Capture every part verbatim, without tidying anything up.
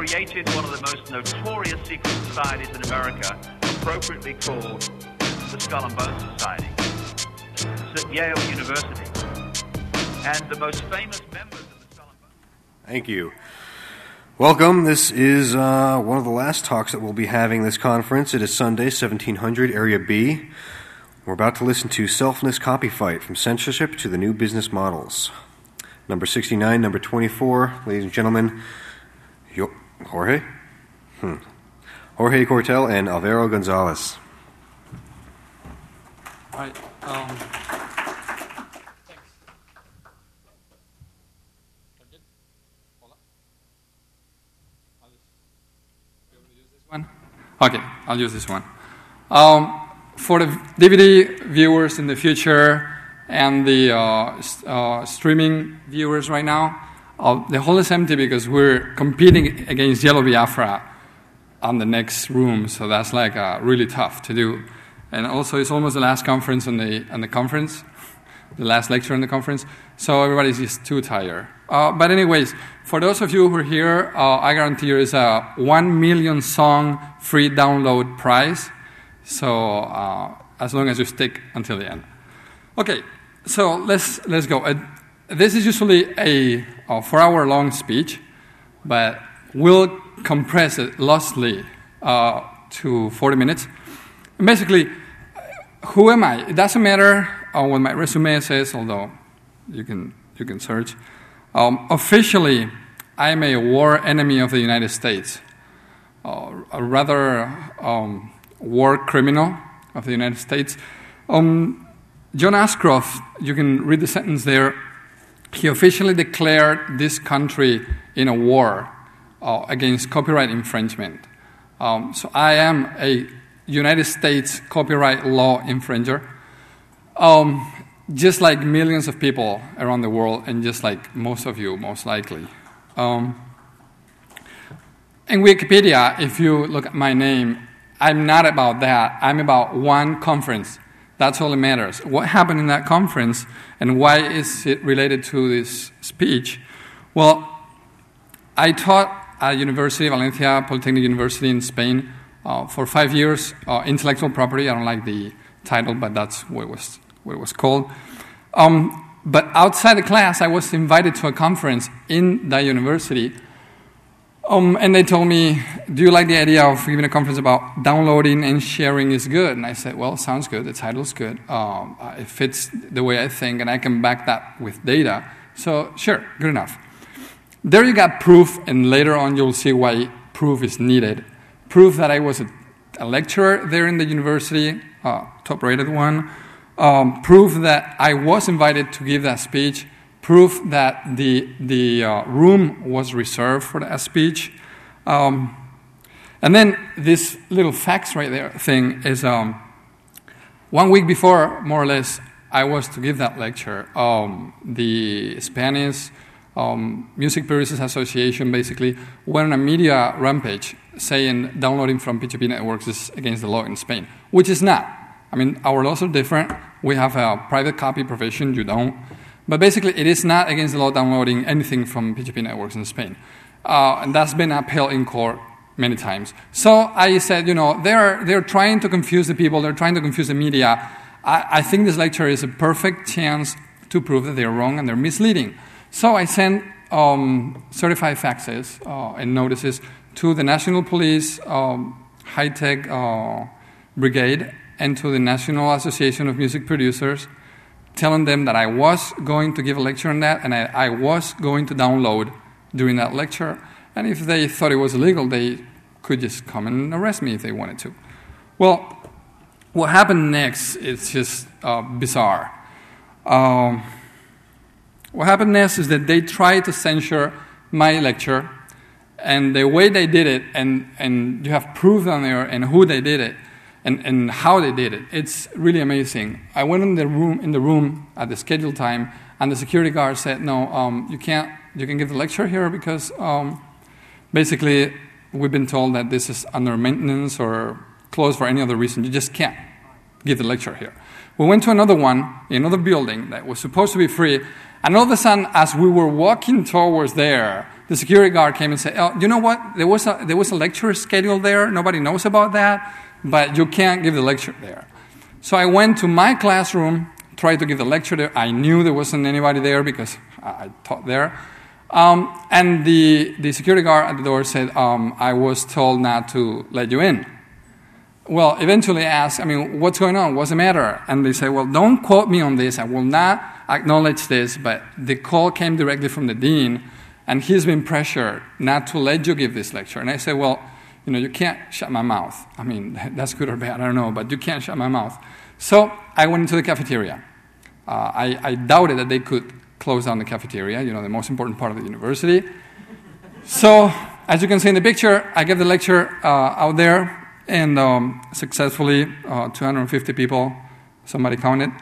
created one of the most notorious secret societies in America, appropriately called the Skull and Bones Society. It's at Yale University. And the most famous members of the Skull and Bones... Thank you. Welcome. This is uh, one of the last talks that we'll be having this conference. It is Sunday, seventeen hundred, Area B. We're about to listen to Selfness Copy Fight, From Censorship to the New Business Models. Number sixty-nine, number twenty-four, ladies and gentlemen, Yo- Jorge? Hmm. Jorge Cortel and Alvaro Gonzalez. All right. Um, One? Okay, I'll use this one. Um, for the D V D viewers in the future and the uh, st- uh, streaming viewers right now, uh, the hall is empty because we're competing against Yellow Biafra on the next room, so that's like uh, really tough to do. And also, it's almost the last conference on the on the conference, the last lecture in the conference, so everybody's just too tired. Uh, but anyways, for those of you who are here, uh, I guarantee you is a one million song free download prize. So uh, as long as you stick until the end. Okay, so let's let's go. Uh, this is usually a, a four-hour long speech, but we'll compress it loosely uh, to forty minutes. And basically, who am I? It doesn't matter uh, what my resume says, although you can you can search. Um, officially, I'm a war enemy of the United States, uh, a rather um, war criminal of the United States. Um, John Ashcroft, you can read the sentence there, he officially declared this country in a war uh, against copyright infringement. Um, so I am a United States copyright law infringer. Um, Just like millions of people around the world, and just like most of you, most likely. Um, in Wikipedia, if you look at my name, I'm not about that. I'm about one conference. That's all that matters. What happened in that conference, and why is it related to this speech? Well, I taught at University of Valencia, Polytechnic University in Spain, uh, for five years, uh, intellectual property. I don't like the title, but that's what it was. what it was called. Um, but outside the class, I was invited to a conference in that university. Um, and they told me, do you like the idea of giving a conference about downloading and sharing is good? And I said, well, sounds good. The title's good. Um, it fits the way I think, and I can back that with data. So, sure, good enough. There you got proof, and later on you'll see why proof is needed. Proof that I was a, a lecturer there in the university, uh, top-rated one. Um, proof that I was invited to give that speech, proof that the the uh, room was reserved for that speech, um, and then this little facts right there thing is um, one week before, more or less, I was to give that lecture. Um, the Spanish um, Music Producers Association basically went on a media rampage saying downloading from P two P networks is against the law in Spain, which is not. I mean, our laws are different. We have a private copy provision, you don't. But basically, it is not against the law downloading anything from P two P networks in Spain. Uh, and that's been upheld in court many times. So I said, you know, they're, they're trying to confuse the people. They're trying to confuse the media. I, I think this lecture is a perfect chance to prove that they're wrong and they're misleading. So I sent um, certified faxes uh, and notices to the National Police um, High-Tech uh, Brigade and to the National Association of Music Producers, telling them that I was going to give a lecture on that, and I, I was going to download during that lecture. And if they thought it was illegal, they could just come and arrest me if they wanted to. Well, what happened next is just uh, bizarre. Um, what happened next is that they tried to censure my lecture, and the way they did it, and, and you have proof on there and who they did it, And, and how they did it. It's really amazing. I went in the room in the room at the scheduled time, and the security guard said, "No, um, you can't. You can give the lecture here because um, basically we've been told that this is under maintenance or closed for any other reason. You just can't." give the lecture here. We went to another one, another building that was supposed to be free, and all of a sudden, as we were walking towards there, the security guard came and said, oh, you know what, there was a, there was a lecture scheduled there, nobody knows about that, but you can't give the lecture there. So I went to my classroom, tried to give the lecture there. I knew there wasn't anybody there because I taught there. Um, and the, the security guard at the door said, um, I was told not to let you in. Well, eventually I asked, I mean, what's going on? What's the matter? And they said, well, don't quote me on this. I will not acknowledge this, but the call came directly from the dean, and he's been pressured not to let you give this lecture. And I said, well, you know, you can't shut my mouth. I mean, that's good or bad, I don't know, but you can't shut my mouth. So I went into the cafeteria. Uh, I, I doubted that they could close down the cafeteria, you know, the most important part of the university. So, as you can see in the picture, I gave the lecture uh, out there, and um, successfully, uh, two hundred fifty people, somebody counted.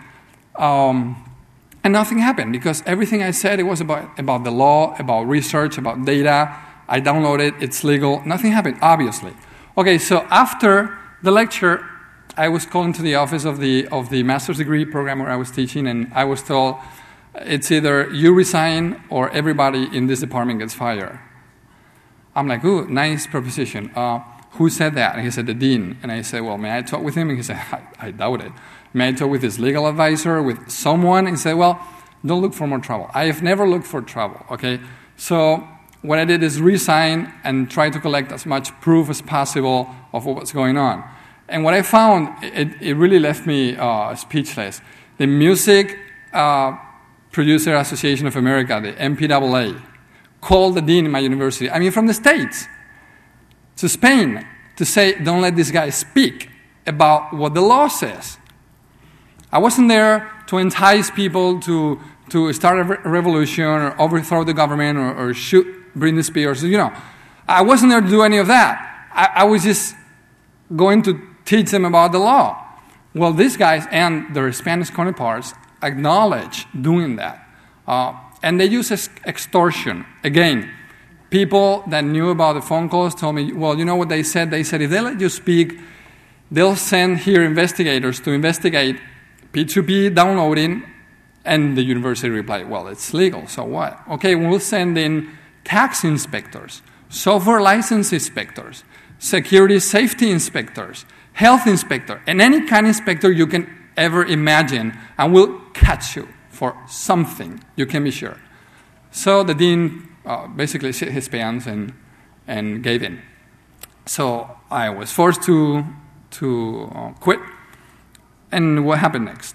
Um, and nothing happened, because everything I said, it was about, about the law, about research, about data. I downloaded, it's legal. Nothing happened, obviously. Okay, so after the lecture, I was called into the office of the of the master's degree program where I was teaching, and I was told, it's either you resign or everybody in this department gets fired. I'm like, ooh, nice proposition. Uh, who said that? And he said, the dean. And I said, well, may I talk with him? And he said, I, I doubt it. May I talk with his legal advisor, with someone? And he said, well, don't look for more trouble. I have never looked for trouble, okay? So what I did is resign and try to collect as much proof as possible of what was going on. And what I found, it, it really left me uh, speechless. The Music uh, Producer Association of America, the M P A A, called the dean of my university, I mean, from the States to Spain, to say, don't let this guy speak about what the law says. I wasn't there to entice people to, to start a re- revolution or overthrow the government or, or shoot Britney Spears. You know, I wasn't there to do any of that. I, I was just going to teach them about the law. Well, these guys and their Spanish counterparts acknowledge doing that. Uh, and they use ex- extortion. Again, people that knew about the phone calls told me, well, you know what they said? They said if they let you speak, they'll send here investigators to investigate P two P downloading, and the university replied, well, it's legal, so what? Okay, we'll send in tax inspectors, software license inspectors, security safety inspectors, health inspector, and any kind of inspector you can ever imagine, and we'll catch you for something, you can be sure. So the dean uh, basically shit his pants and, and gave in. So I was forced to, to uh, quit. And what happened next?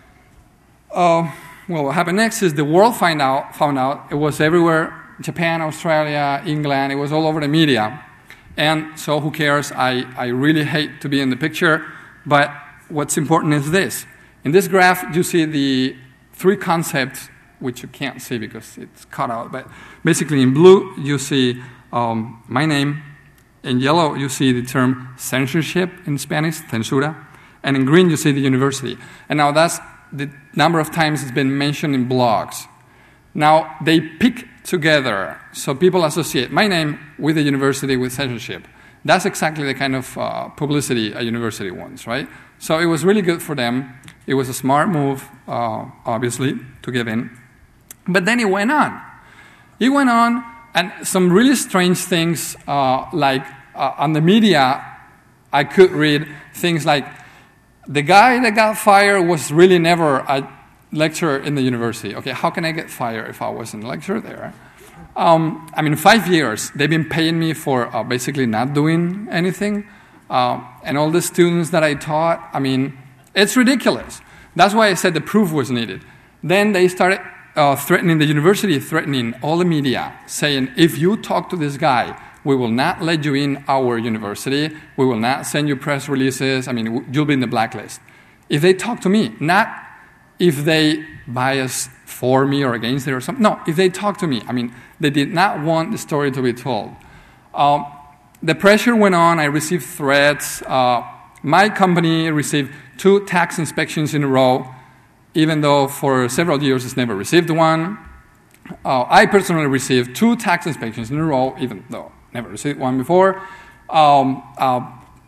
Uh, well, what happened next is the world find out, found out. It was everywhere, Japan, Australia, England. It was all over the media. And so who cares? I, I really hate to be in the picture. But what's important is this. In this graph, you see the three concepts, which you can't see because it's cut out. But basically in blue, you see um, my name. In yellow, you see the term censorship in Spanish, censura. And in green, you see the university. And now that's the number of times it's been mentioned in blogs. Now, they pick together, so people associate my name with the university, with censorship. That's exactly the kind of uh, publicity a university wants, right? So it was really good for them. It was a smart move, uh, obviously, to give in. But then it went on. It went on, and some really strange things, uh, like uh, on the media, I could read things like, the guy that got fired was really never a lecturer in the university. Okay, how can I get fired if I wasn't a lecturer there? Um, I mean, five years, they've been paying me for uh, basically not doing anything. Uh, and all the students that I taught, I mean, it's ridiculous. That's why I said the proof was needed. Then they started uh, threatening the university, threatening all the media, saying, if you talk to this guy, we will not let you in our university. We will not send you press releases. I mean, you'll be in the blacklist. If they talk to me, not if they bias for me or against it or something. No, if they talk to me. I mean, they did not want the story to be told. Um, the pressure went on. I received threats. Uh, my company received two tax inspections in a row, even though for several years it's never received one. Uh, I personally received two tax inspections in a row, even though never received one before. Um, uh,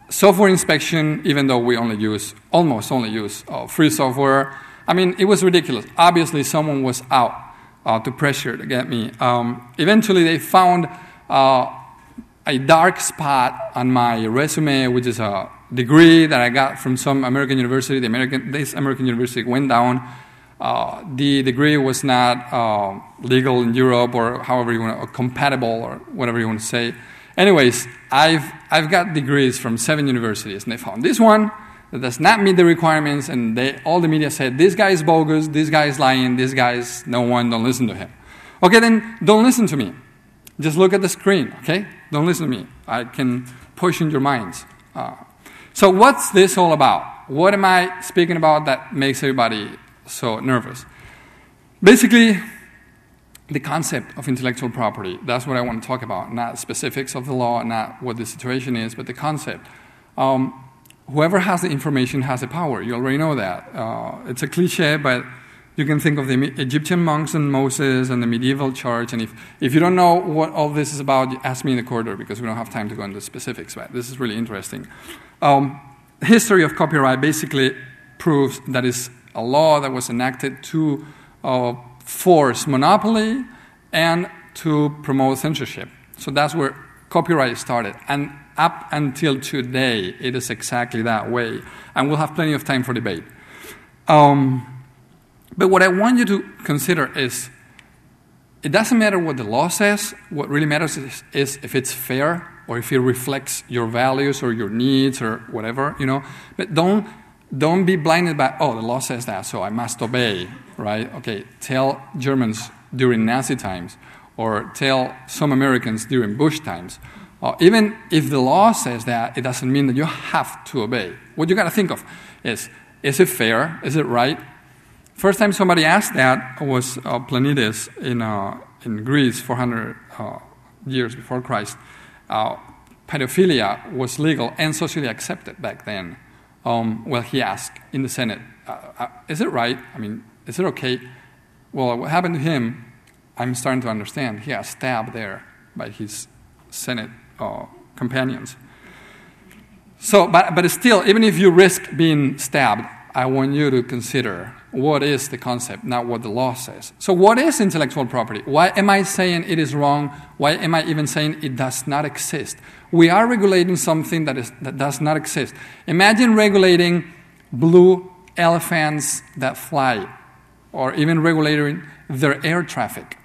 software inspection, even though we only use, almost only use uh, free software. I mean, it was ridiculous. Obviously, someone was out uh, to pressure to get me. Um, eventually, they found uh, a dark spot on my resume, which is a degree that I got from some American university. The American, this American university went down. Uh, the degree was not uh, legal in Europe, or however you want to, or compatible, or whatever you want to say. Anyways, I've I've got degrees from seven universities, and they found this one that does not meet the requirements, and they, all the media said, this guy is bogus, this guy is lying, this guy is no one, don't listen to him. Okay, then don't listen to me. Just look at the screen, okay? Don't listen to me. I can push in your minds. Uh, so what's this all about? What am I speaking about that makes everybody so nervous? Basically, the concept of intellectual property. That's what I want to talk about, not specifics of the law, not what the situation is, but the concept. Um, whoever has the information has the power. You already know that. Uh, it's a cliche, but you can think of the Egyptian monks and Moses and the medieval church. And if, if you don't know what all this is about, ask me in the corridor, because we don't have time to go into specifics. But this is really interesting. Um, the history of copyright basically proves that it's a law that was enacted to uh, force monopoly and to promote censorship. So that's where copyright started. And up until today, it is exactly that way. And we'll have plenty of time for debate. Um, but what I want you to consider is, it doesn't matter what the law says. What really matters is, is if it's fair, or if it reflects your values or your needs or whatever, you know. But don't Don't be blinded by, oh, the law says that, so I must obey, right? Okay, tell Germans during Nazi times, or tell some Americans during Bush times. Uh, even if the law says that, it doesn't mean that you have to obey. What you got to think of is, is it fair? Is it right? First time somebody asked that was uh, Plancidas in, uh, in Greece, four hundred uh, years before Christ. Uh, pedophilia was legal and socially accepted back then. Um, well, he asked in the Senate, uh, uh, is it right? I mean, is it okay? Well, what happened to him, I'm starting to understand. He got stabbed there by his Senate uh, companions. So, but, but still, even if you risk being stabbed, I want you to consider what is the concept, not what the law says. So what is intellectual property? Why am I saying it is wrong? Why am I even saying it does not exist? We are regulating something that is that does not exist. Imagine regulating blue elephants that fly, or even regulating their air traffic.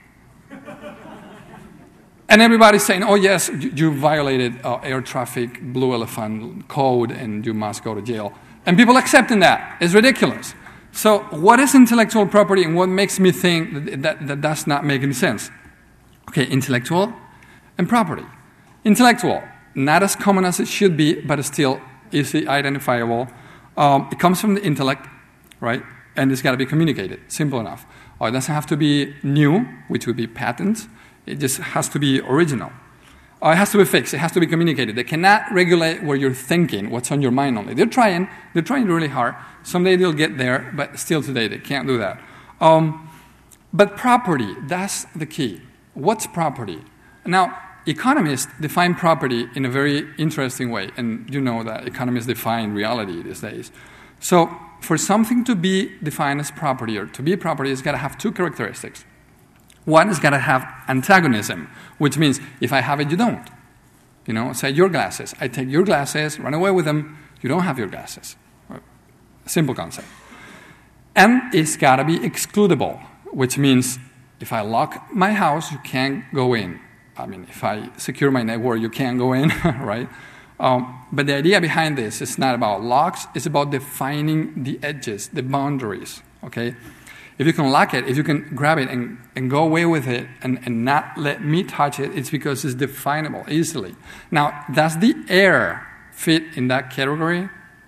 And everybody's saying, oh yes, you, you violated uh, air traffic blue elephant code and you must go to jail. And people accepting that. It's ridiculous. So what is intellectual property, and what makes me think that, that that does not make any sense? Okay, intellectual and property. Intellectual, not as common as it should be, but still easily identifiable. Um, it comes from the intellect, right? And it's got to be communicated. Simple enough. Or it doesn't have to be new, which would be patent. It just has to be original. Or it has to be fixed. It has to be communicated. They cannot regulate what you're thinking, what's on your mind only. They're trying. They're trying really hard. Someday they'll get there, but still today they can't do that. Um, but property, that's the key. What's property? Now, economists define property in a very interesting way, and you know that economists define reality these days. So, for something to be defined as property, or to be property, it's got to have two characteristics. One is got to have antagonism, which means if I have it, you don't. You know, say your glasses. I take your glasses, run away with them, you don't have your glasses. Simple concept. And it's got to be excludable, which means if I lock my house, you can't go in. I mean, if I secure my network, you can't go in, right? Um, but the idea behind this is not about locks, it's about defining the edges, the boundaries, okay? If you can lock it, if you can grab it and, and go away with it and, and not let me touch it, it's because it's definable easily. Now, does the air fit in that category?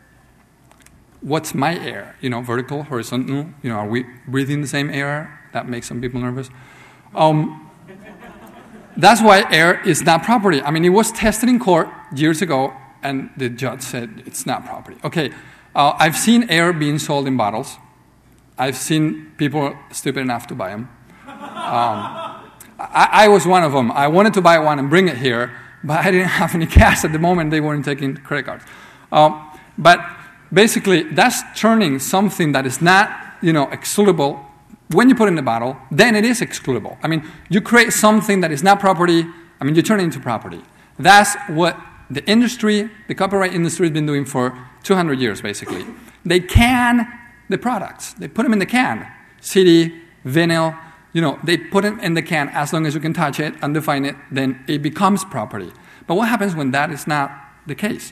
What's my air? You know, vertical, horizontal? You know, are we breathing the same air? That makes some people nervous. Um, that's why air is not property. I mean, it was tested in court years ago, and the judge said it's not property. Okay, uh, I've seen air being sold in bottles. I've seen people stupid enough to buy them. Um, I, I was one of them. I wanted to buy one and bring it here, but I didn't have any cash at the moment. They weren't taking credit cards. Um, but basically, that's turning something that is not, you know, excludable. When you put it in the bottle, then it is excludable. I mean, you create something that is not property. I mean, you turn it into property. That's what the industry, the copyright industry, has been doing for two hundred years, basically. They can the products. They put them in the can. C D, vinyl, you know, they put them in the can as long as you can touch it, undefine it, then it becomes property. But what happens when that is not the case?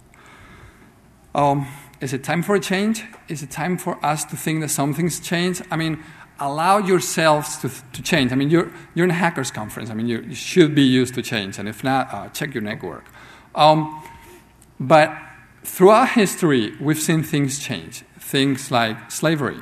Um, is it time for a change? Is it time for us to think that something's changed? I mean, allow yourselves to, to change. I mean, you're, you're in a hackers conference. I mean, you, you should be used to change. And if not, uh, check your network. Um, but throughout history, we've seen things change. Things like slavery.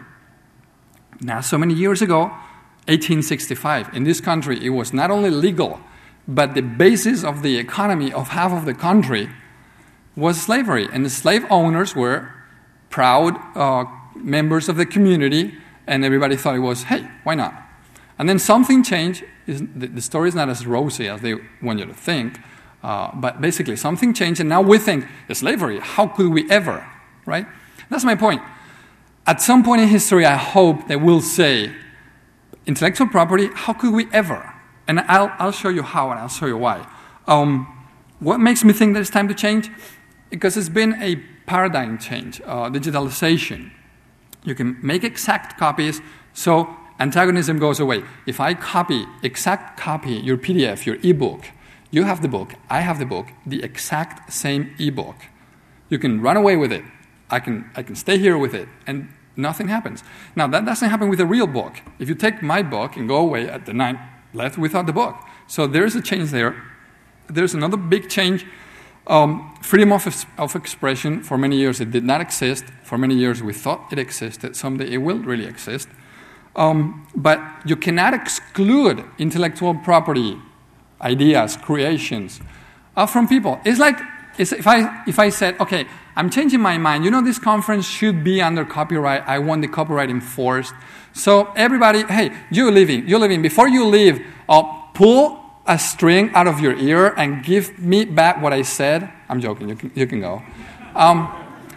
Not so many years ago, eighteen sixty-five, in this country, it was not only legal, but the basis of the economy of half of the country was slavery. And the slave owners were proud uh, members of the community, and everybody thought it was, hey, why not? And then something changed. The, the story is not as rosy as they want you to think, uh, but basically something changed, and now we think, slavery, how could we ever, right? That's my point. At some point in history, I hope that we'll say, intellectual property, how could we ever? And I'll, I'll show you how, and I'll show you why. Um, what makes me think that it's time to change? Because it's been a paradigm change, uh, digitalization. You can make exact copies, so antagonism goes away. If I copy, exact copy your P D F, your ebook, you have the book, I have the book, the exact same ebook. You can run away with it. I can, I can stay here with it, and nothing happens. Now, that doesn't happen with a real book. If you take my book and go away at the night, left without the book. So there's a change there. There's another big change. Um, freedom of, of expression, for many years it did not exist. For many years we thought it existed. Someday it will really exist. Um, but you cannot exclude intellectual property, ideas, creations uh, from people. It's like it's if I if I said, okay, I'm changing my mind. You know, this conference should be under copyright. I want the copyright enforced. So everybody, hey, you're leaving. You're leaving. Before you leave, uh, pull a string out of your ear and give me back what I said. I'm joking. You can, you can go. Um,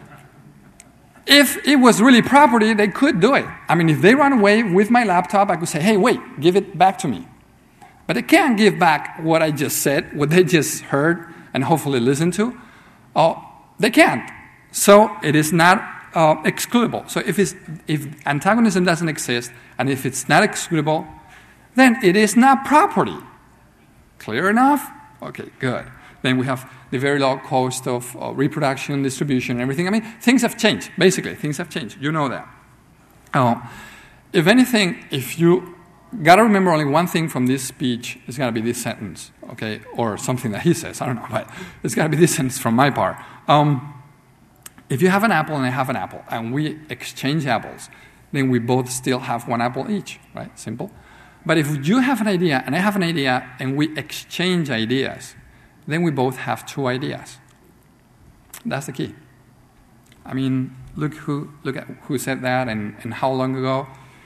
if it was really property, they could do it. I mean, if they run away with my laptop, I could say, hey, wait, give it back to me. But they can't give back what I just said, what they just heard and hopefully listened to. Oh, they can't. So it is not uh, excludable. So if, it's, if antagonism doesn't exist, and if it's not excludable, then it is not property. Clear enough? Okay, good. Then we have the very low cost of uh, reproduction, distribution, and everything. I mean, things have changed. Basically, things have changed. You know that. Uh, if anything, if you got to remember only one thing from this speech, it's got to be this sentence, okay? Or something that he says, I don't know, but it's got to be this sentence from my part. Um, if you have an apple and I have an apple, and we exchange apples, then we both still have one apple each, right? Simple. But if you have an idea and I have an idea and we exchange ideas, then we both have two ideas. That's the key. I mean, look who look at who said that and, and how long ago.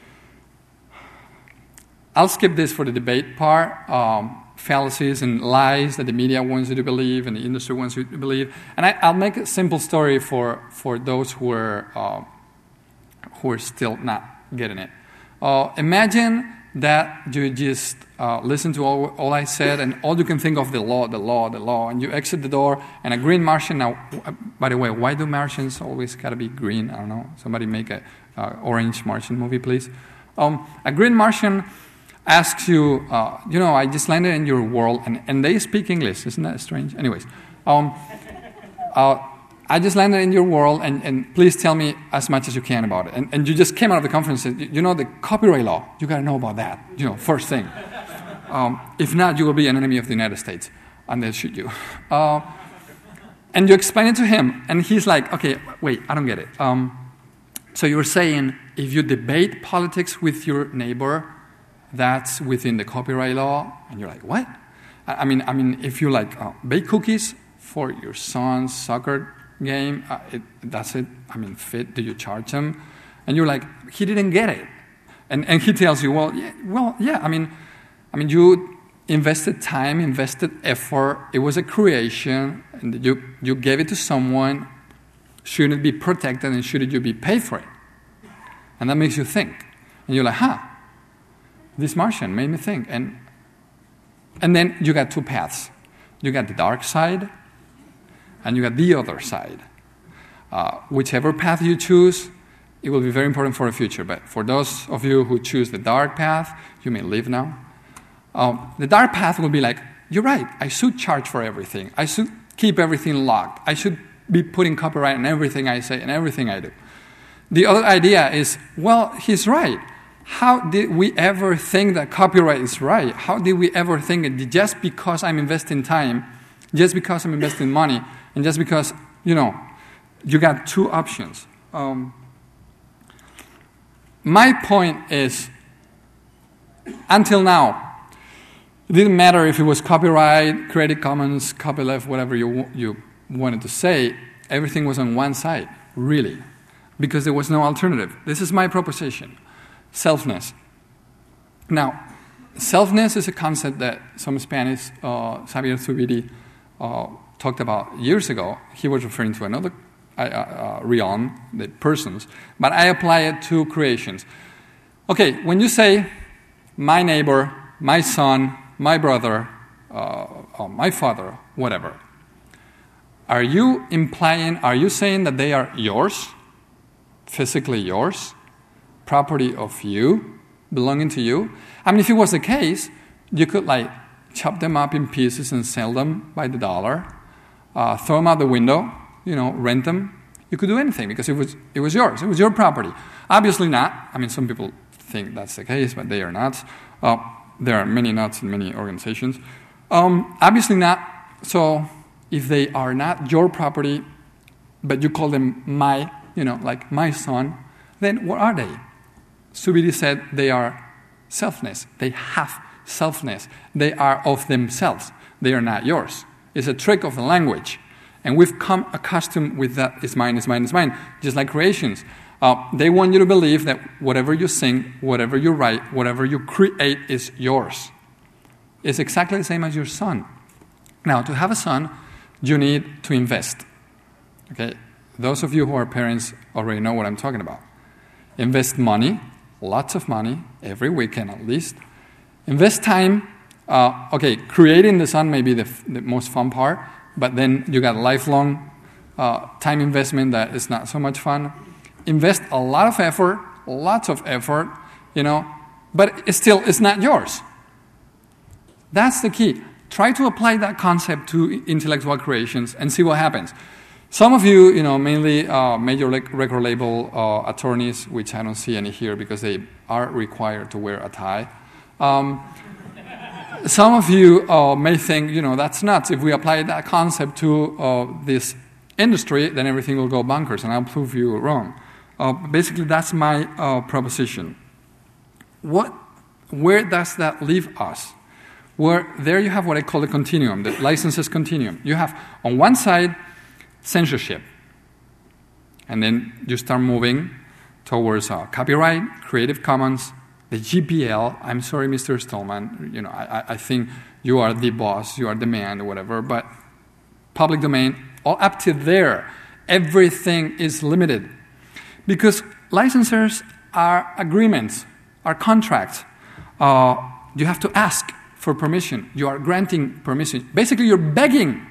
I'll skip this for the debate part. Um, fallacies and lies that the media wants you to believe and the industry wants you to believe. And I, I'll make a simple story for, for those who are, uh, who are still not getting it. Uh, imagine that you just uh, listen to all, all I said and all you can think of the law, the law, the law, and you exit the door and a green Martian. Now, by the way, why do Martians always got to be green? I don't know. Somebody make a uh, orange Martian movie, please. Um, a green Martian asks you, uh, you know, I just landed in your world, and, and they speak English. Isn't that strange? Anyways, um, uh, I just landed in your world, and, and please tell me as much as you can about it. And, and you just came out of the conference and said, you know, the copyright law, you got to know about that, you know, first thing. Um, if not, you will be an enemy of the United States, and they'll shoot you. Uh, and you explain it to him, and he's like, okay, wait, I don't get it. Um, so you're saying if you debate politics with your neighbor, that's within the copyright law, and you're like, what? I mean, I mean, if you like uh, bake cookies for your son's soccer game, uh, it, that's it. I mean, fit. Do you charge him? And you're like, he didn't get it, and and he tells you, well, yeah, well, yeah. I mean, I mean, you invested time, invested effort. It was a creation, and you, you gave it to someone. Shouldn't it be protected, and shouldn't you be paid for it? And that makes you think. And you're like, huh, this Martian made me think. And, and then you got two paths. You got the dark side, and you got the other side. Uh, whichever path you choose, it will be very important for the future. But for those of you who choose the dark path, you may leave now. Um, the dark path will be like, you're right, I should charge for everything. I should keep everything locked. I should be putting copyright on everything I say and everything I do. The other idea is, well, he's right. How did we ever think that copyright is right? How did we ever think that just because I'm investing time, just because I'm investing money, and just because, you know, you got two options. Um, my point is, until now, it didn't matter if it was copyright, Creative Commons, copyleft, whatever you you wanted to say, everything was on one side, really, because there was no alternative. This is my proposition, selfness. Now, selfness is a concept that some Spanish, uh, Xavier Zubiri, uh, talked about years ago. He was referring to another uh, uh, realm, the persons, but I apply it to creations. Okay, when you say, my neighbor, my son, my brother, uh, or my father, whatever, are you implying, are you saying that they are yours, physically yours, property of you, belonging to you? I mean, if it was the case, you could like chop them up in pieces and sell them by the dollar, uh, throw them out the window, you know, rent them. You could do anything because it was it was yours. It was your property. Obviously not. I mean, some people think that's the case, but they are not. Uh, there are many nuts in many organizations. Um, obviously not. So if they are not your property, but you call them my, you know, like my son, then what are they? Zubiri said they are selfness. They have selfness. They are of themselves. They are not yours. It's a trick of the language. And we've come accustomed with that, it's mine, it's mine, it's mine, just like creations. Uh, they want you to believe that whatever you sing, whatever you write, whatever you create is yours. It's exactly the same as your son. Now, to have a son, you need to invest. Okay? Those of you who are parents already know what I'm talking about. Invest money, lots of money, every weekend at least. Invest time. Uh, okay, creating the son may be the, f- the most fun part, but then you got lifelong uh, time investment that is not so much fun. Invest a lot of effort, lots of effort, you know, but it's still, it's not yours. That's the key. Try to apply that concept to intellectual creations and see what happens. Some of you, you know, mainly uh, major record label uh, attorneys, which I don't see any here because they are required to wear a tie. Um, some of you uh, may think, you know, that's nuts. If we apply that concept to uh, this industry, then everything will go bonkers, and I'll prove you wrong. Uh, basically, that's my uh, proposition. What, where does that leave us? Where there you have what I call the continuum, the licenses continuum. You have on one side censorship, and then you start moving towards uh, copyright, Creative Commons, the G P L. I'm sorry, Mister Stallman. You know, I, I think you are the boss, you are the man, or whatever. But public domain, all up to there, everything is limited. Because licensors are agreements, are contracts. Uh, you have to ask for permission. You are granting permission. Basically, you're begging.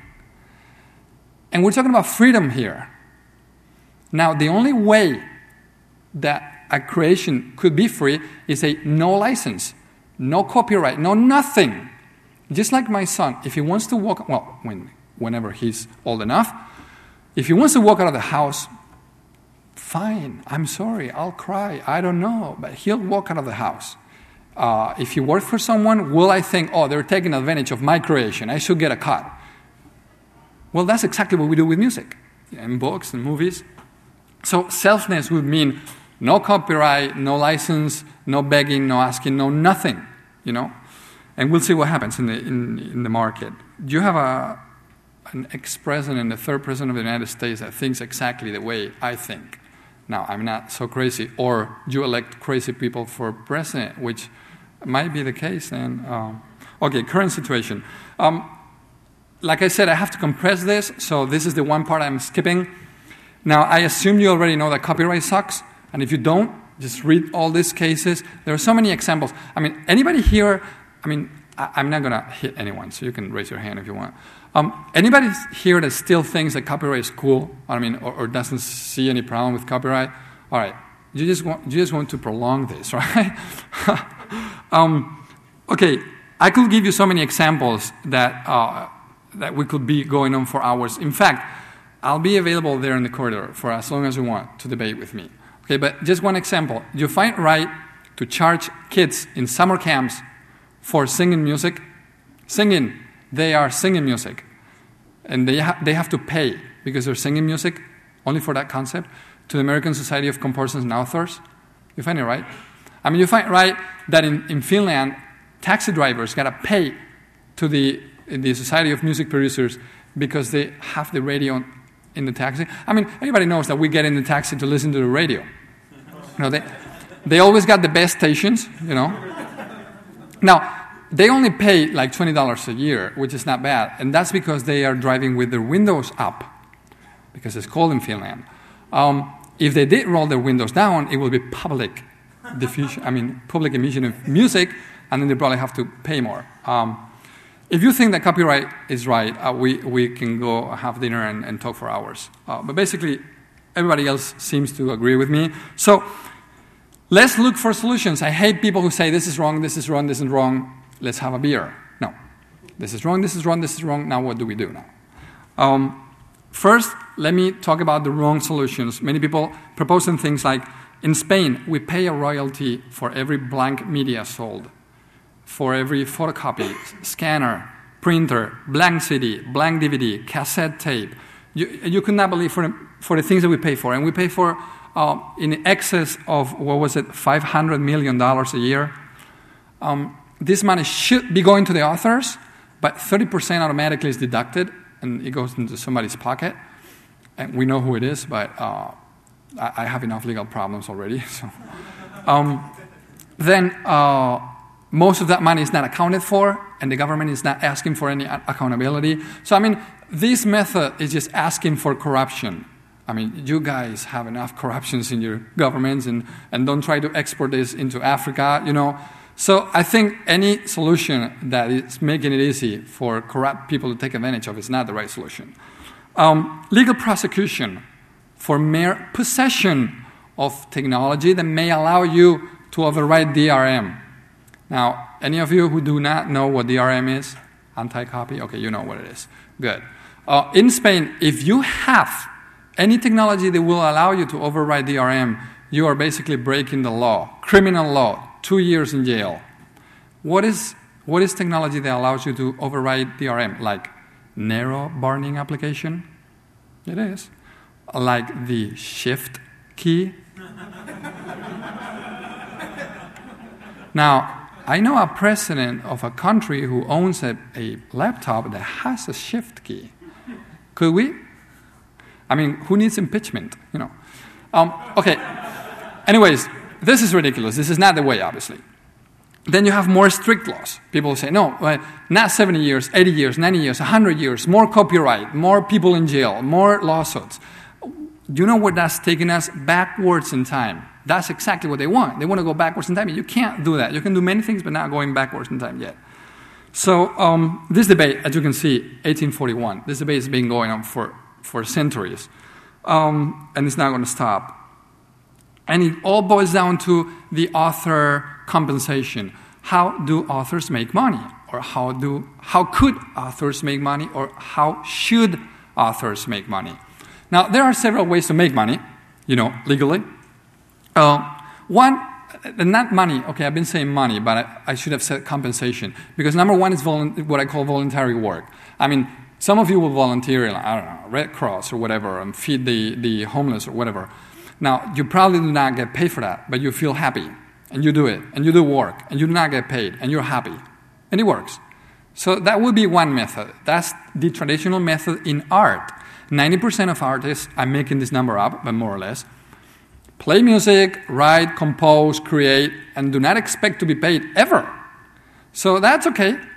And we're talking about freedom here. Now, the only way that a creation could be free is a no license, no copyright, no nothing. Just like my son, if he wants to walk, well, when, whenever he's old enough, if he wants to walk out of the house, fine, I'm sorry, I'll cry, I don't know, but he'll walk out of the house. Uh, if he works for someone, will I think, oh, they're taking advantage of my creation, I should get a cut? Well, that's exactly what we do with music, in books and movies. So selfness would mean no copyright, no license, no begging, no asking, no nothing, you know? And we'll see what happens in the in, in the market. You have a an ex-president, the third president of the United States that thinks exactly the way I think. Now, I'm not so crazy. Or you elect crazy people for president, which might be the case. And uh, Okay, current situation. Um, like I said, I have to compress this, so this is the one part I'm skipping. Now, I assume you already know that copyright sucks, and if you don't, just read all these cases. There are so many examples. I mean, anybody here, I mean, I, I'm not going to hit anyone, so you can raise your hand if you want. Um, anybody here that still thinks that copyright is cool, I mean, or, or doesn't see any problem with copyright? All right, you just want, you just want to prolong this, right? um, okay, I could give you so many examples that, uh, that we could be going on for hours. In fact, I'll be available there in the corridor for as long as you want to debate with me. Okay, but just one example. You find it right to charge kids in summer camps for singing music? Singing. They are singing music. And they, ha- they have to pay because they're singing music, only for that concept, to the American Society of Composers and Authors. You find it right? I mean, you find it right that in, in Finland, taxi drivers got to pay to the, the Society of Music Producers because they have the radio in the taxi. I mean, everybody knows that we get in the taxi to listen to the radio. You know, they, they always got the best stations, you know. Now, they only pay like twenty dollars a year, which is not bad. And that's because they are driving with their windows up, because it's cold in Finland. Um, if they did roll their windows down, it would be public diffusion, I mean, public emission of music, and then they probably have to pay more. Um, If you think that copyright is right, uh, we, we can go have dinner and, and talk for hours. Uh, but basically, everybody else seems to agree with me. So let's look for solutions. I hate people who say, this is wrong, this is wrong, this is wrong, let's have a beer. No. This is wrong, this is wrong, this is wrong, now what do we do now? Um, first, let me talk about the wrong solutions. Many people proposing things like, in Spain, we pay a royalty for every blank media sold. For every photocopy, scanner, printer, blank C D, blank D V D, cassette tape. You, you could not believe for the, for the things that we pay for. And we pay for uh, in excess of, what was it, five hundred million dollars a year. Um, this money should be going to the authors, but thirty percent automatically is deducted, and it goes into somebody's pocket. And we know who it is, but uh, I, I have enough legal problems already. So, um, then... Uh, Most of that money is not accounted for, and the government is not asking for any accountability. So, I mean, this method is just asking for corruption. I mean, you guys have enough corruptions in your governments, and, and don't try to export this into Africa, you know. So I think any solution that is making it easy for corrupt people to take advantage of is not the right solution. Um, legal prosecution for mere possession of technology that may allow you to override D R M. Now, any of you who do not know what D R M is, anti-copy, okay, you know what it is. Good. Uh, in Spain, if you have any technology that will allow you to override D R M, you are basically breaking the law, criminal law, two years in jail. What is what is technology that allows you to override D R M? Like narrow burning application? It is. Like the shift key? Now, I know a president of a country who owns a, a laptop that has a shift key. Could we? I mean, who needs impeachment, you know? Um, okay, anyways, this is ridiculous. This is not the way, obviously. Then you have more strict laws. People say, no, well, not seventy years, eighty years, ninety years, one hundred years, more copyright, more people in jail, more lawsuits. Do you know where that's taking us? Backwards in time. That's exactly what they want. They want to go backwards in time. You can't do that. You can do many things, but not going backwards in time yet. So um, this debate, as you can see, eighteen forty-one, this debate has been going on for, for centuries. Um, and it's not going to stop. And it all boils down to the author compensation. How do authors make money? Or how do how could authors make money? Or how should authors make money? Now, there are several ways to make money, you know, legally. Uh, one, not money. Okay, I've been saying money, but I, I should have said compensation. Because number one is volu- what I call voluntary work. I mean, some of you will volunteer, I don't know, Red Cross or whatever, and feed the, the homeless or whatever. Now, you probably do not get paid for that, but you feel happy, and you do it, and you do work, and you do not get paid, and you're happy, and it works. So that would be one method. That's the traditional method in art. ninety percent of artists, I'm making this number up, but more or less, play music, write, compose, create, and do not expect to be paid ever. So that's okay.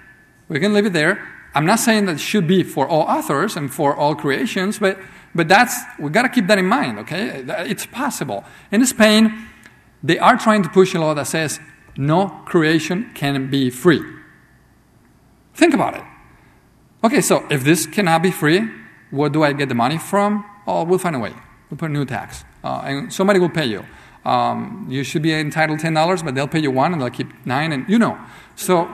We can leave it there. I'm not saying that it should be for all authors and for all creations, but but that's we got to keep that in mind, okay? It's possible. In Spain, they are trying to push a law that says no creation can be free. Think about it. Okay, so if this cannot be free, where do I get the money from? Oh, we'll find a way. We'll put a new tax, uh, and somebody will pay you. Um, you should be entitled ten dollars, but they'll pay you one, and they'll keep nine, and you know. So,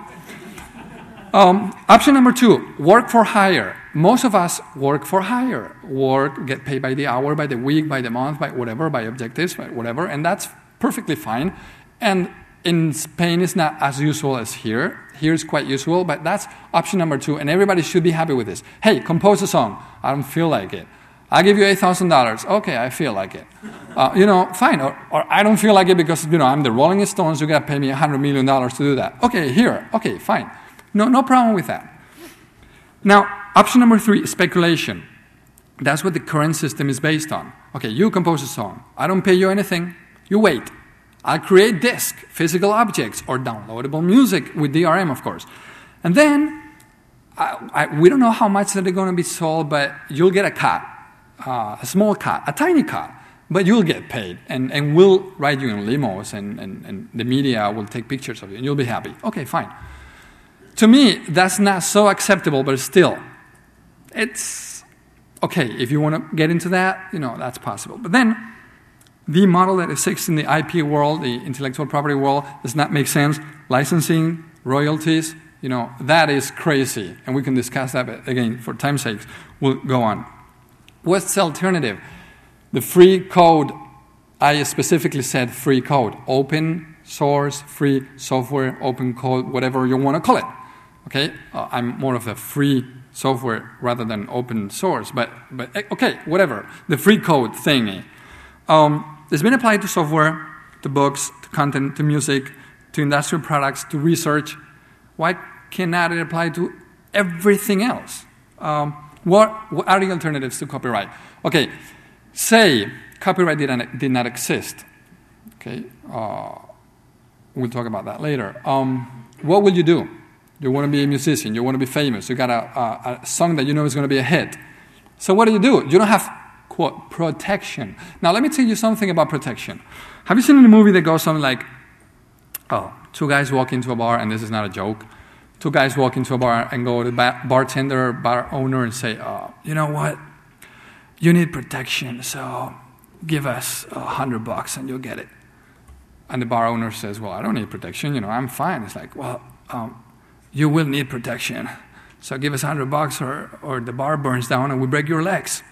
um, option number two: work for hire. Most of us work for hire. Work, get paid by the hour, by the week, by the month, by whatever, by objectives, by whatever, and that's perfectly fine. And in Spain, it's not as usual as here. Here it's quite usual, but that's option number two, and everybody should be happy with this. Hey, compose a song. I don't feel like it. I'll give you eight thousand dollars. Okay, I feel like it. Uh, you know, fine. Or, or I don't feel like it because, you know, I'm the Rolling Stones. You got to pay me one hundred million dollars to do that. Okay, here. Okay, fine. No, no problem with that. Now, option number three, speculation. That's what the current system is based on. Okay, you compose a song. I don't pay you anything. You wait. I'll create disk, physical objects, or downloadable music with D R M, of course. And then, I, I, we don't know how much that they're going to be sold, but you'll get a cut, uh, a small cut, a tiny cut, but you'll get paid. And, and we'll ride you in limos, and, and, and the media will take pictures of you, and you'll be happy. Okay, fine. To me, that's not so acceptable, but still, it's okay. If you want to get into that, you know, that's possible. But then, the model that exists in the I P world, the intellectual property world, does not make sense. Licensing, royalties, you know, that is crazy. And we can discuss that, but again, for time's sake, we'll go on. What's the alternative? The free code, I specifically said free code. Open source, free software, open code, whatever you want to call it. Okay? Uh, I'm more of a free software rather than open source, but, but okay, whatever. The free code thingy. Um, it's been applied to software, to books, to content, to music, to industrial products, to research. Why cannot it apply to everything else? Um, what, what are the alternatives to copyright? Okay, say copyright did not, did not exist. Okay, uh, we'll talk about that later. Um, what will you do? You want to be a musician. You want to be famous. You got a, a, a song that you know is going to be a hit. So what do you do? You don't have, quote, protection. Now, let me tell you something about protection. Have you seen a movie that goes something like, oh, two guys walk into a bar, and this is not a joke. Two guys walk into a bar and go to the bar- bartender, bar owner, and say, oh, you know what? You need protection, so give us a hundred bucks and you'll get it. And the bar owner says, well, I don't need protection. You know, I'm fine. It's like, well, um, you will need protection. So give us a hundred bucks or, or the bar burns down and we break your legs.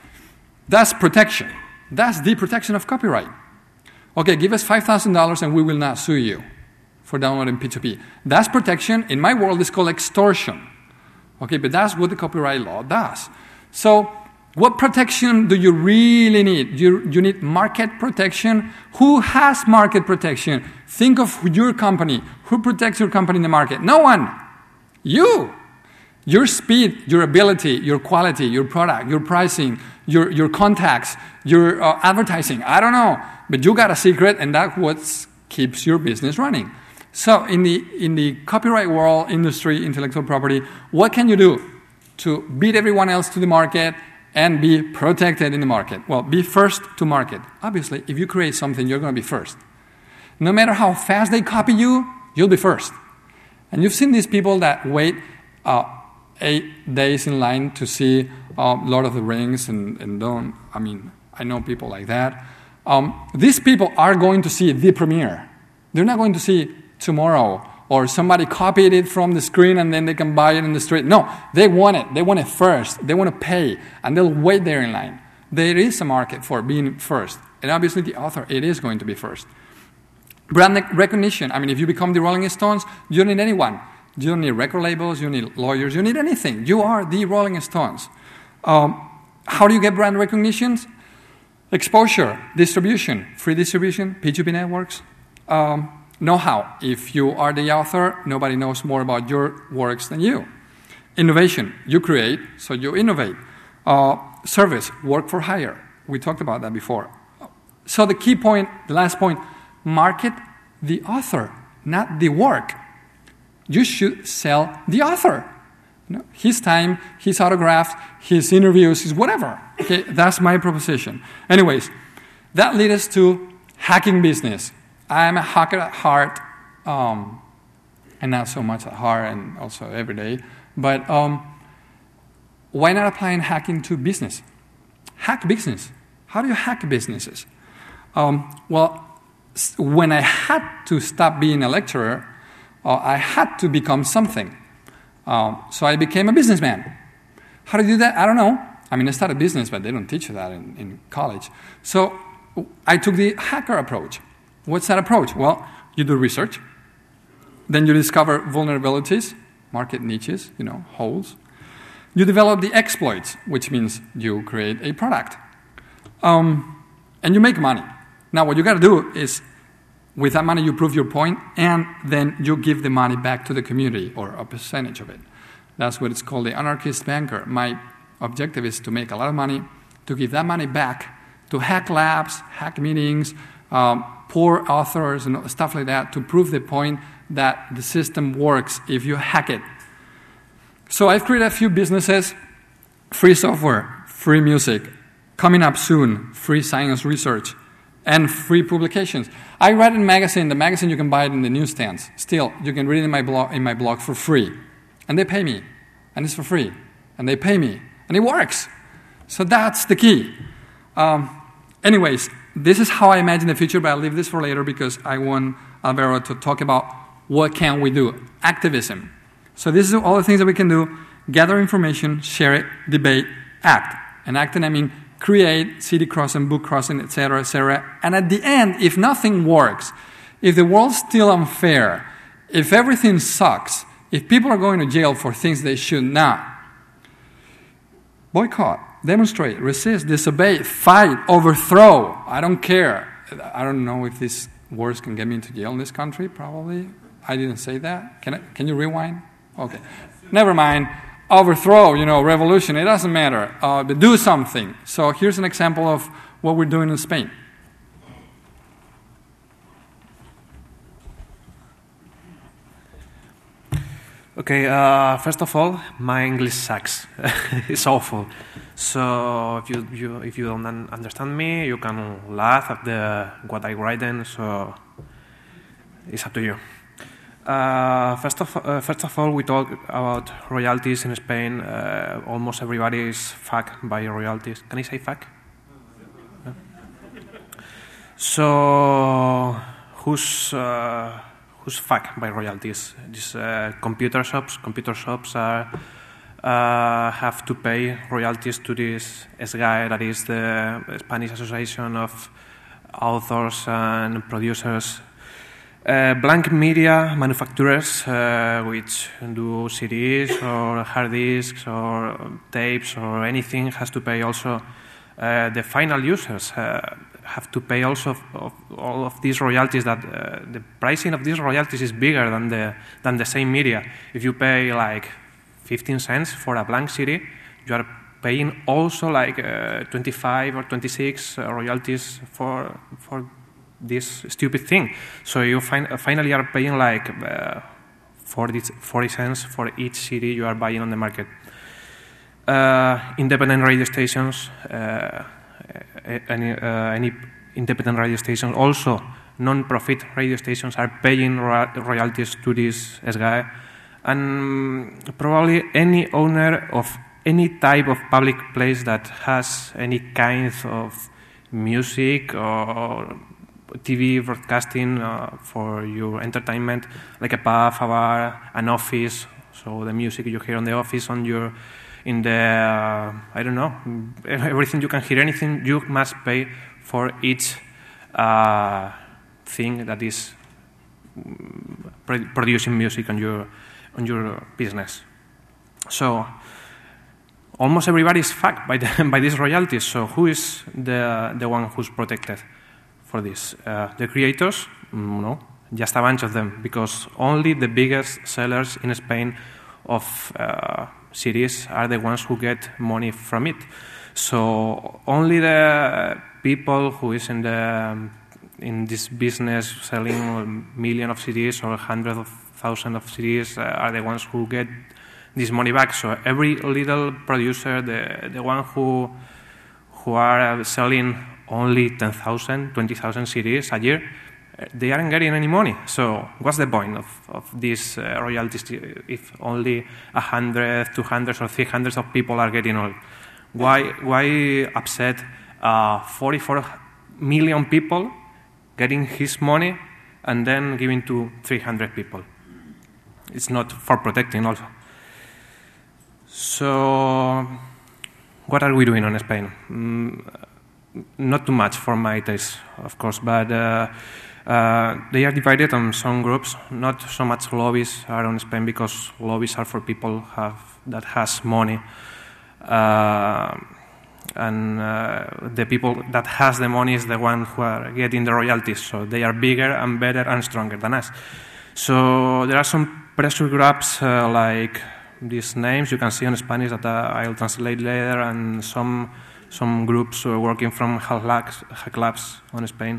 That's protection. That's the protection of copyright. Okay, give us five thousand dollars and we will not sue you for downloading P two P. That's protection. In my world, it's called extortion. Okay, but that's what the copyright law does. So what protection do you really need? You, you need market protection. Who has market protection? Think of your company. Who protects your company in the market? No one. You. Your speed, your ability, your quality, your product, your pricing, your, your contacts, your uh, advertising. I don't know. But you got a secret, and that's what keeps your business running. So in the, in the copyright world, industry, intellectual property, what can you do to beat everyone else to the market and be protected in the market? Well, be first to market. Obviously, if you create something, you're going to be first. No matter how fast they copy you, you'll be first. And you've seen these people that wait uh, eight days in line to see uh, Lord of the Rings and, and don't, I mean, I know people like that. Um, these people are going to see the premiere. They're not going to see tomorrow or somebody copied it from the screen and then they can buy it in the street. No, they want it. They want it first. They want to pay, and they'll wait there in line. There is a market for being first. And obviously the author, it is going to be first. Brand recognition. I mean, if you become the Rolling Stones, you don't need anyone. You don't need record labels. You don't need lawyers. You don't need anything. You are the Rolling Stones. Um, how do you get brand recognitions? Exposure, distribution, free distribution, P two P networks. Um, Know-how. If you are the author, nobody knows more about your works than you. Innovation. You create, so you innovate. Uh, service. Work for hire. We talked about that before. So the key point, the last point, market the author, not the work. You should sell the author. You know, his time, his autographs, his interviews, his whatever. Okay, that's my proposition. Anyways, that leads us to hacking business. I'm a hacker at heart, um, and not so much at heart and also every day. But um, why not applying hacking to business? Hack business. How do you hack businesses? Um, well, when I had to stop being a lecturer, uh, I had to become something. Um, so I became a businessman. How to do that? I don't know. I mean, I started business, but they don't teach you that in, in college. So I took the hacker approach. What's that approach? Well, you do research. Then you discover vulnerabilities, market niches, you know, holes. You develop the exploits, which means you create a product. Um, and you make money. Now, what you got to do is, with that money, you prove your point, and then you give the money back to the community, or a percentage of it. That's what it's called, the anarchist banker. My objective is to make a lot of money, to give that money back to hack labs, hack meetings, um, poor authors, and stuff like that, to prove the point that the system works if you hack it. So I've created a few businesses, free software, free music, coming up soon, free science research, and free publications. I write in a magazine. The magazine, you can buy it in the newsstands. Still, you can read it in my blog, in my blog for free. And they pay me. And it's for free. And they pay me. And it works. So that's the key. Um, anyways, this is how I imagine the future, but I'll leave this for later because I want Alvaro to talk about what can we do. Activism. So this is all the things that we can do. Gather information, share it, debate, act. And acting, I mean create, city crossing, book crossing, et cetera, et cetera. And at the end, if nothing works, if the world's still unfair, if everything sucks, if people are going to jail for things they should not, boycott, demonstrate, resist, disobey, fight, overthrow. I don't care. I don't know if these words can get me into jail in this country, probably. I didn't say that. Can I, can you rewind? Okay. Never mind. Overthrow, you know, revolution, it doesn't matter. Uh, but do something. So here's an example of what we're doing in Spain. Okay, uh, first of all, my English sucks. It's awful. So if you, you if you don't un- understand me, you can laugh at the what I write in. So it's up to you. Uh, first of uh, first of all, we talk about royalties in Spain. Uh, almost everybody is fucked by royalties. Can I say fuck? Yeah. So who's uh, who's fucked by royalties? These uh, computer shops. Computer shops are uh, have to pay royalties to this S G A E, that is the Spanish Association of Authors and Producers. Uh, blank media manufacturers, uh, which do C Ds or hard disks or tapes or anything, has to pay also. Uh, the final users uh, have to pay also of, of all of these royalties. That uh, the pricing of these royalties is bigger than the than the same media. If you pay like fifteen cents for a blank C D, you are paying also like uh, twenty-five or twenty-six uh, royalties for for. this stupid thing. So you fin- finally are paying like uh, forty, forty cents for each C D you are buying on the market. Uh, independent radio stations, uh, any, uh, any independent radio stations, also non-profit radio stations, are paying ro- royalties to this S G A E. And probably any owner of any type of public place that has any kind of music or T V broadcasting uh, for your entertainment, like a pub, a bar, an office. So the music you hear on the office, on your, in the, uh, I don't know, everything you can hear, anything, you must pay for each uh, thing that is pr- producing music on your on your business. So almost everybody is fucked by the, by these royalties. So who is the the one who's protected for this? Uh, the creators? No, just a bunch of them, because only the biggest sellers in Spain of uh, C Ds are the ones who get money from it. So only the people who is in the in this business selling a million of C Ds or hundreds of thousands of C Ds uh, are the ones who get this money back. So every little producer, the the one who who are uh, selling only ten thousand, twenty thousand C Ds a year, they aren't getting any money. So what's the point of, of these uh, royalties if only one hundred, two hundred, or three hundred of people are getting all? Why, why upset uh, forty-four million people getting his money and then giving to three hundred people? It's not for protecting also. So what are we doing on Spain? Mm, not too much for my taste, of course, but uh, uh, they are divided on some groups. Not so much lobbies are on Spain because lobbies are for people have, that has money. Uh, and uh, the people that has the money is the one who are getting the royalties, so they are bigger and better and stronger than us. So there are some pressure groups uh, like these names you can see in Spanish that uh, I'll translate later, and some some groups uh, working from Hack Labs, Hack Labs on Spain.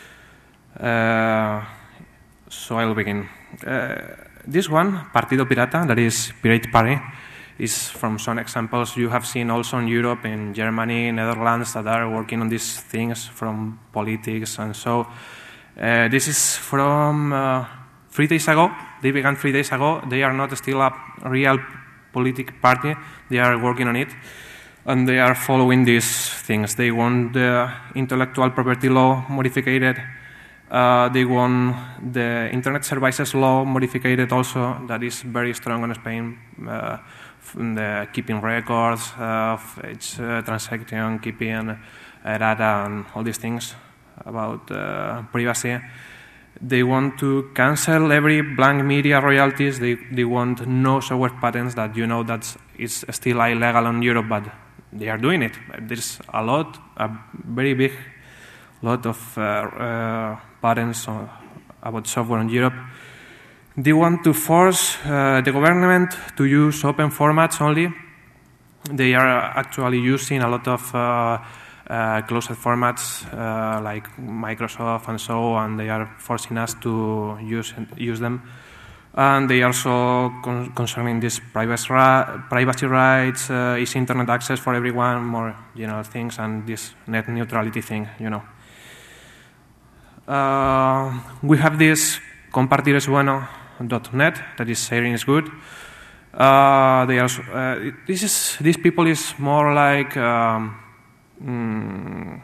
Uh, so I'll begin. Uh, this one, Partido Pirata, that is Pirate Party, is from some examples you have seen also in Europe, in Germany, Netherlands, that are working on these things from politics. And so uh, this is from uh, three days ago. They began three days ago. They are not still a real political party. They are working on it. And they are following these things. They want the intellectual property law modified. Uh, they want the internet services law modified also. That is very strong in Spain. Uh, the keeping records of each uh, transaction, keeping uh, data, and all these things about uh, privacy. They want to cancel every blank media royalties. They they want no software patents that you know that is still illegal in Europe, but they are doing it. There's a lot, a very big lot of uh, uh, patents on, about software in Europe. They want to force uh, the government to use open formats only. They are actually using a lot of uh, uh, closed formats uh, like Microsoft and so on. They are forcing us to use use them. And they also con concerning this privacy, ra privacy rights, uh, is internet access for everyone, more general things, and this net neutrality thing, you know. Uh, we have this Compartir es bueno dot net, that is sharing is good. Uh, they also, uh, this is these people is more like um, mm,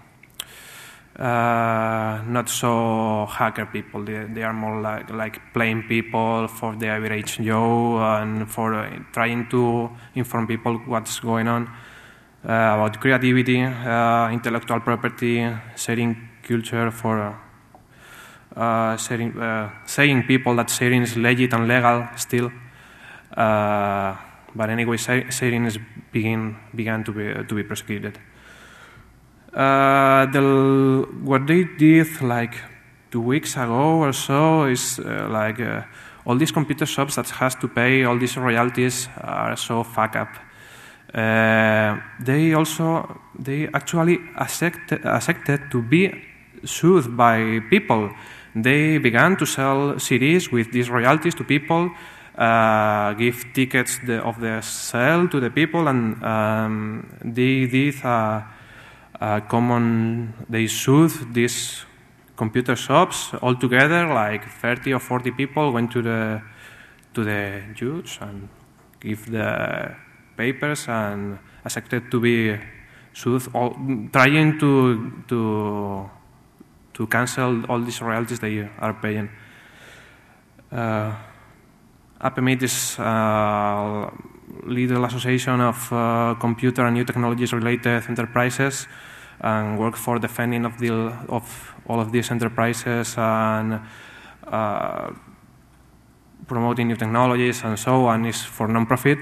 uh, not so hacker people. They, they are more like like plain people for the average Joe, and for uh, trying to inform people what's going on uh, about creativity, uh, intellectual property, sharing culture for. Uh, Uh, sharing, uh, saying people that sharing is legit and legal still, uh, but anyway, sharing is begin began to be to be prosecuted. Uh, the, what they did like two weeks ago or so is uh, like uh, all these computer shops that has to pay all these royalties are so fuck up. Uh, they also they actually accepted, accepted to be sued by people. They began to sell C Ds with these royalties to people, uh, give tickets the, of the sale to the people, and um, they did a, a common. They sued these computer shops all together, like thirty or forty people went to the to the judge and give the papers and accepted to be sued, all, trying to to. to cancel all these royalties they are paying. Uh, A P M E I is a legal association of uh, computer and new technologies related enterprises, and work for defending of, the, of all of these enterprises and uh, promoting new technologies and so on. Is for non-profit.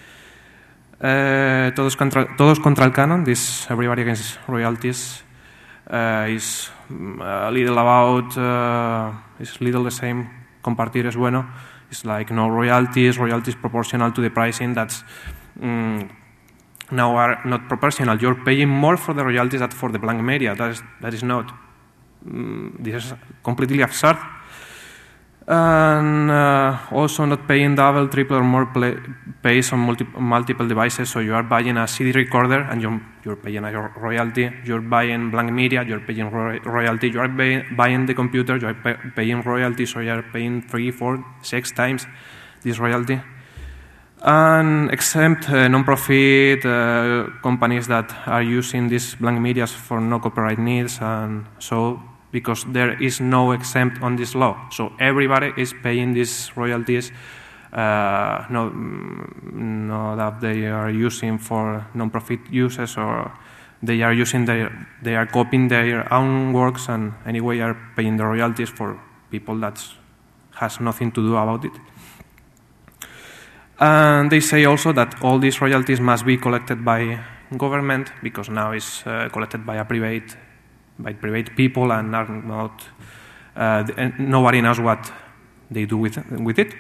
Uh, todos, contra, todos contra el canon, this everybody against royalties, uh, is a little about, uh, is little the same, Compartir es bueno. It's like no royalties, royalties proportional to the pricing. That's um, now are not proportional. You're paying more for the royalties than for the blank media. That is, that is not. Um, this is completely absurd. And uh, also not paying double, triple, or more play, pays on multi, multiple devices. So you are buying a C D recorder and you're, you're paying a royalty. You're buying blank media, you're paying ro- royalty. You are pay, buying the computer, you're pay, paying royalty. So you are paying three, four, six times this royalty. And exempt uh, non-profit uh, companies that are using these blank medias for no copyright needs, and so because there is no exempt on this law. So everybody is paying these royalties, uh, no, no that they are using for non-profit uses, or they are using their, they are copying their own works, and anyway are paying the royalties for people that has nothing to do about it. And they say also that all these royalties must be collected by government, because now it's uh, collected by a private by private people, and are not, uh, and nobody knows what they do with with it.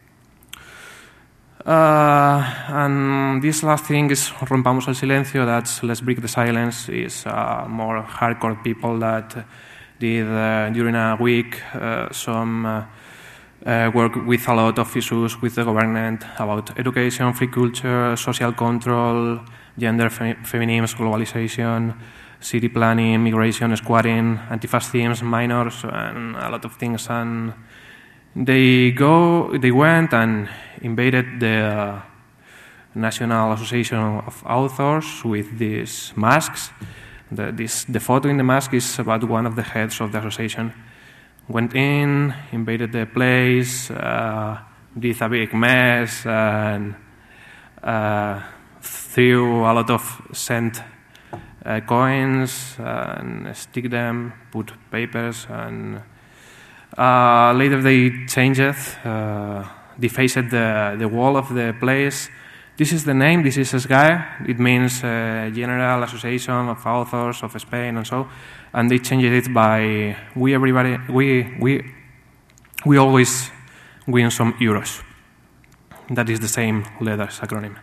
Uh, and this last thing is Rompamos el Silencio, that's Let's Break the Silence, is uh, more hardcore people that did uh, during a week uh, some uh, uh, work with a lot of issues with the government about education, free culture, social control, gender, fe- feminism, globalization, city planning, migration, squatting, anti-fast themes, minors, and a lot of things. And they go, they went and invaded the uh, National Association of Authors with these masks. The, this, the photo in the mask is about one of the heads of the association. Went in, invaded the place, uh, did a big mess, and uh, threw a lot of scent Uh, coins and stick them, put papers, and uh, later they changed it, uh, defaced the, the wall of the place. This is the name, this is S G A E, it means uh, General Association of Authors of Spain, and so, and they changed it by we everybody, we, we, we always win some euros. That is the same letters acronym.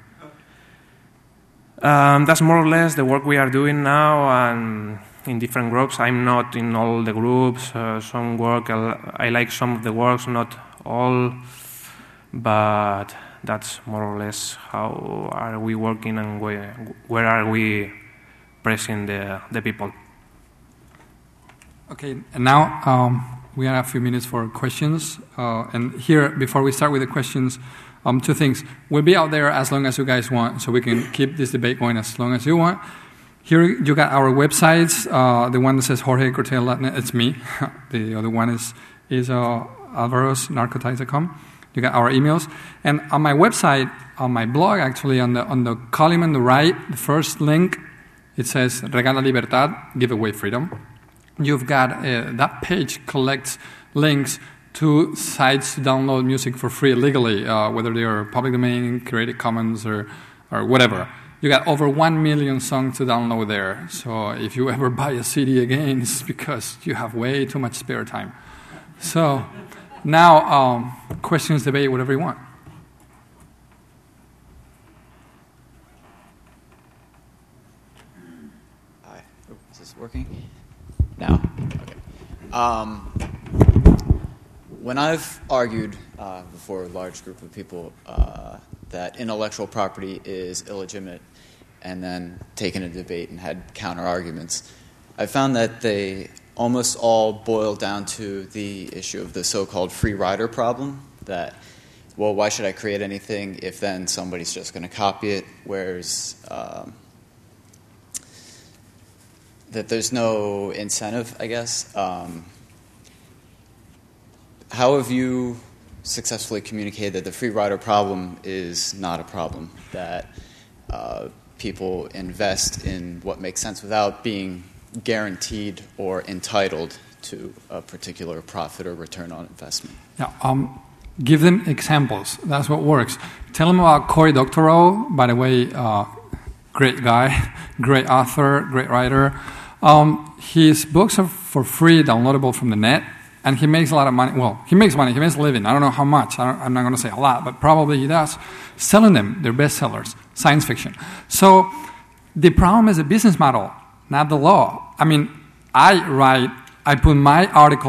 Um, that's more or less the work we are doing now, and in different groups. I'm not in all the groups. Uh, some work, I like some of the works, not all, but that's more or less how are we working, and where, where are we pressing the, the people. Okay, and now um, we have a few minutes for questions. Uh, and here, before we start with the questions, Um, two things. We'll be out there as long as you guys want, so we can keep this debate going as long as you want. Here you got our websites. Uh, the one that says Jorge Cortel dot net, it's me. The other one is is uh, Alvaro's Narcotics dot com. You got our emails. And on my website, on my blog, actually, on the on the column on the right, the first link, it says Regala Libertad, Give Away Freedom. You've got uh, that page collects links to sites to download music for free legally, uh, whether they are public domain, Creative Commons, or or whatever. You got over one million songs to download there. So if you ever buy a C D again, it's because you have way too much spare time. So now, um, questions, debate, whatever you want. Hi. Oh, is this working? Now. Okay. Um, When I've argued uh, before a large group of people uh, that intellectual property is illegitimate, and then taken a debate and had counter-arguments, I found that they almost all boil down to the issue of the so-called free rider problem, that, well, why should I create anything if then somebody's just going to copy it, whereas um, that there's no incentive, I guess. Um, How have you successfully communicated that the free rider problem is not a problem, that uh, people invest in what makes sense without being guaranteed or entitled to a particular profit or return on investment? Yeah, um, give them examples. That's what works. Tell them about Cory Doctorow, by the way, uh, great guy, great author, great writer. Um, his books are for free, downloadable from the net. And he makes a lot of money. Well, he makes money. He makes a living. I don't know how much. I don't, I'm not going to say a lot, but probably he does. Selling them. They're bestsellers. Science fiction. So the problem is a business model, not the law. I mean, I write, I put my articles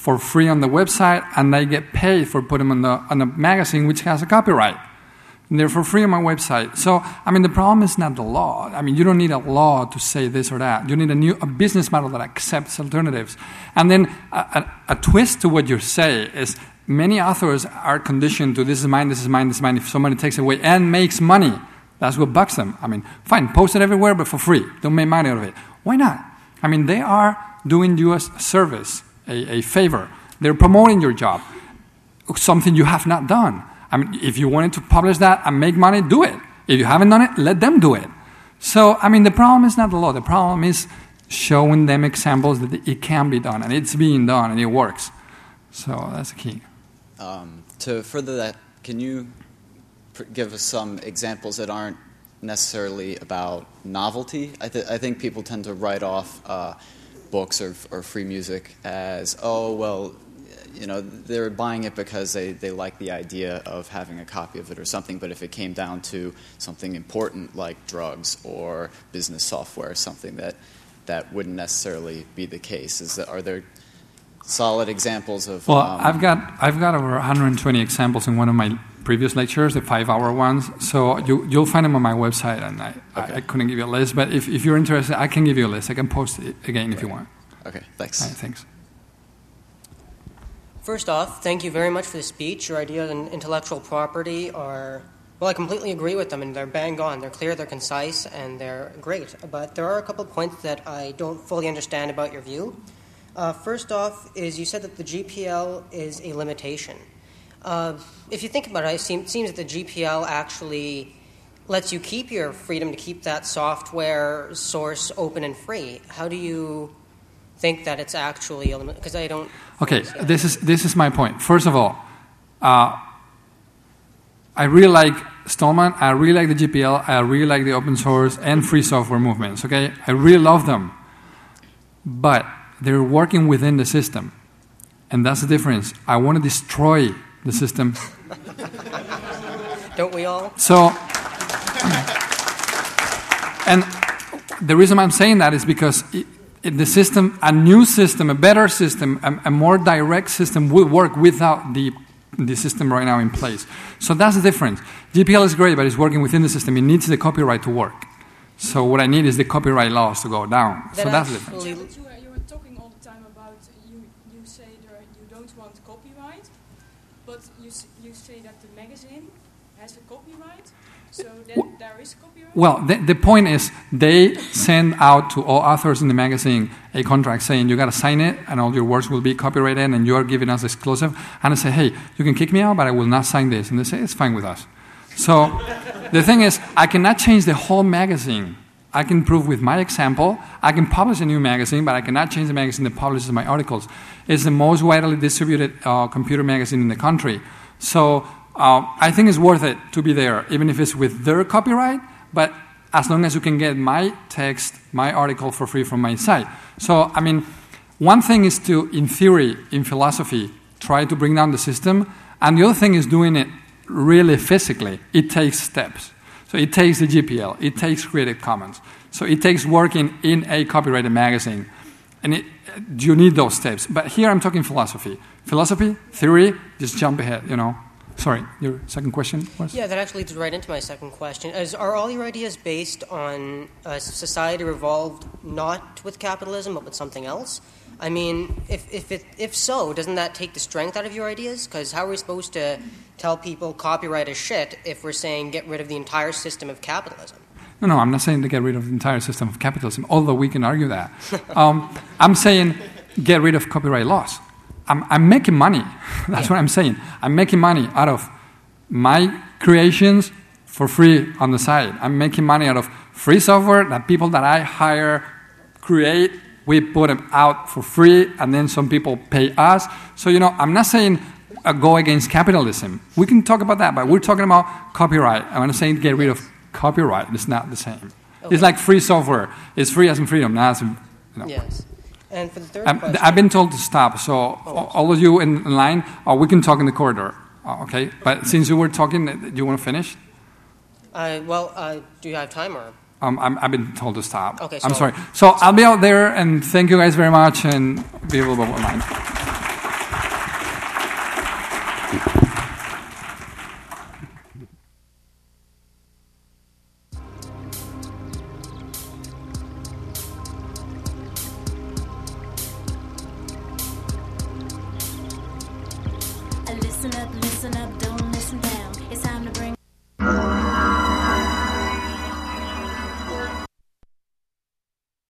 for free on the website, and they get paid for putting them on the on the magazine, which has a copyright. And they're for free on my website. So, I mean, the problem is not the law. I mean, you don't need a law to say this or that. You need a new a business model that accepts alternatives. And then a, a, a twist to what you say is many authors are conditioned to this is mine, this is mine, this is mine. If somebody takes it away and makes money, that's what bugs them. I mean, fine, post it everywhere, but for free. Don't make money out of it. Why not? I mean, they are doing you a service, a, a favor. They're promoting your job, something you have not done. I mean, if you wanted to publish that and make money, do it. If you haven't done it, let them do it. So, I mean, the problem is not the law. The problem is showing them examples that it can be done, and it's being done, and it works. So that's the key. Um, to further that, can you pr- give us some examples that aren't necessarily about novelty? I, th- I think people tend to write off uh, books or, or free music as, oh, well, you know, they're buying it because they, they like the idea of having a copy of it or something, but if it came down to something important like drugs or business software, something that, that wouldn't necessarily be the case. Is that, are there solid examples of... Well, um, I've got I've got over one hundred twenty examples in one of my previous lectures, the five-hour ones, so you, you'll find them on my website, and I, okay. I, I couldn't give you a list, but if, if you're interested, I can give you a list. I can post it again right. if you want. Okay, thanks. All right, thanks. First off, thank you very much for the speech. Your ideas on intellectual property are, well, I completely agree with them, and they're bang on. They're clear, they're concise, and they're great. But there are a couple of points that I don't fully understand about your view. Uh, first off is you said that the G P L is a limitation. Uh, if you think about it, it seems, it seems that the G P L actually lets you keep your freedom to keep that software source open and free. How do you think that it's actually a limit? Because I don't... Okay, this is this is my point. First of all, uh, I really like Stallman, I really like the G P L, I really like the open source and free software movements, okay? I really love them. But they're working within the system. And that's the difference. I want to destroy the system. Don't we all? So, and the reason I'm saying that is because it, it, the system, a new system, a better system, a, a more direct system will work without the the system right now in place. So that's the difference. G P L is great, but it's working within the system. It needs the copyright to work. So what I need is the copyright laws to go down. That so that's the difference. Yeah, but you, are, you are talking all the time about, you, you say there, you don't want copyright, but you, you say that the magazine has a copyright, so then well, there is copyright? Well, the, the point is they send out to all authors in the magazine a contract saying you got to sign it and all your works will be copyrighted and you are giving us exclusive. And I say, hey, you can kick me out, but I will not sign this. And they say, it's fine with us. So the thing is, I cannot change the whole magazine. I can prove with my example, I can publish a new magazine, but I cannot change the magazine that publishes my articles. It's the most widely distributed uh, computer magazine in the country. So uh, I think it's worth it to be there, even if it's with their copyright, but as long as you can get my text, my article for free from my site. So, I mean, one thing is to, in theory, in philosophy, try to bring down the system, and the other thing is doing it really physically. It takes steps. So it takes the G P L, it takes Creative Commons. So it takes working in a copyrighted magazine. And it, you need those steps. But here I'm talking philosophy. Philosophy, theory, just jump ahead, you know. Sorry, your second question was? Yeah, that actually leads right into my second question. Is, are all your ideas based on a society revolved not with capitalism but with something else? I mean, if if it, if so, doesn't that take the strength out of your ideas? Because how are we supposed to tell people copyright is shit if we're saying get rid of the entire system of capitalism? No, no, I'm not saying to get rid of the entire system of capitalism, although we can argue that. um, I'm saying get rid of copyright laws. I'm, I'm making money. That's yeah. what I'm saying. I'm making money out of my creations for free on the side. I'm making money out of free software that people that I hire create. We put them out for free, and then some people pay us. So, you know, I'm not saying uh, go against capitalism. We can talk about that, but we're talking about copyright. I'm not saying get rid of copyright. It's not the same. Okay. It's like free software. It's free as in freedom, not as in, you know. Yes. And for the third I'm, question... I've been told to stop, so oh. all of you in line, uh, we can talk in the corridor, uh, okay? But since you were talking, do you want to finish? Uh, well, uh, do you have time, or...? Um, I'm, I've been told to stop. Okay, so I'm sorry. So I'll be out there, and thank you guys very much, and be available online. Listen up, listen up, don't listen down. It's time to bring